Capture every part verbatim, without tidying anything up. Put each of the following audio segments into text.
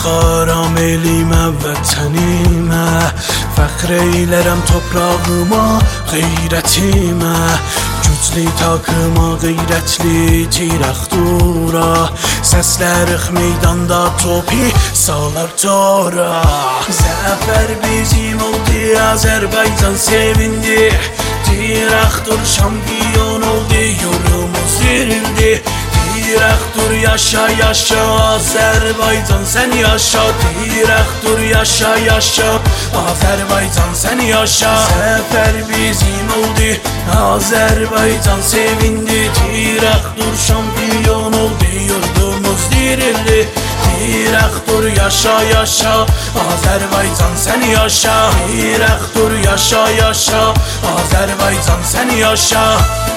xaram elimə, vətənimə, fəxr eylərəm toprağıma, qeyrətimə. Güclü takıma, qeyrətli tirəxtura, səslərik meydanda topi salar tora. Zəfər bizim oldu, Azərbaycan sevindi, tirəxtur şampiyon oldu, yolumuz dirildi. Tirəxtur yaşa yaşa, Azərbaycan sən yaşa. Tirəxtur yaşa yaşa, Azərbaycan sən yaşa. Zəfər bizim oldu, Azərbaycan sevindi, tirəxtur şampiyon oldu, yurdumuz dirildi. Tirəxtur yaşa yaşa, Azərbaycan sən yaşa. Tirəxtur yaşa yaşa, Azərbaycan sən yaşa.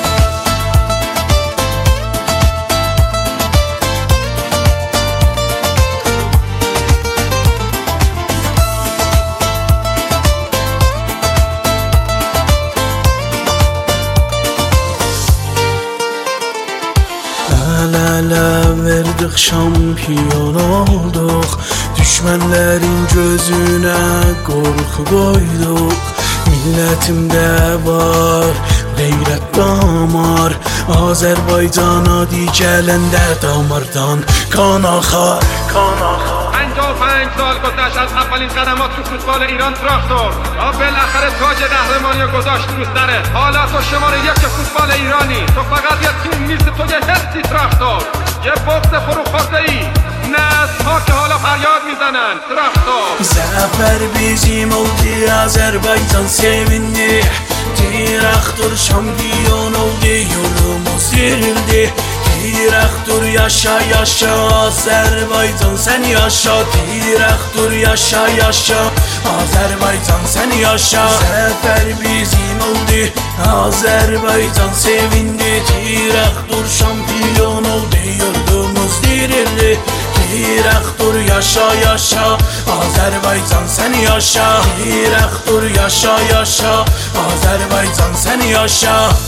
Əl-ələ verdik, şampiyon olduq, düşmənlərin gözünə qorxu qoyduq. Millətimdə var qeyrət damar, Azərbaycana digələndə damardan kan axar. پنجاه و پنج سال گذشت از اولین قدمات تو فوتبال ایران تراکتور و بالاخره تاج قهرمانی رو گذاشت رو سره. حالا تو شماره یک فوتبال ایرانی، تو فقط یه تیم نیست، تو یه حسی تراکتور، یه بغض فروخورده ای. نسل‌ها که حالا فریاد میزنن تراکتور. Zəfər bizim oldu, Azərbaycan sevindi, tirəxtur şampiyon oldu, yolumuz dirildi. Tirəxtur yaşa yaşa, Azərbaycan sən yaşa. Tirəxtur yaşa yaşa, Azərbaycan sən yaşa. Zəfər bizim oldu, Azərbaycan sevindi, tirəxtur şampiyon oldu, yurdumuz dirildi. Tirəxtur yaşa yaşa, Azərbaycan sən yaşa. Tirəxtur yaşa yaşa, Azərbaycan sən yaşa.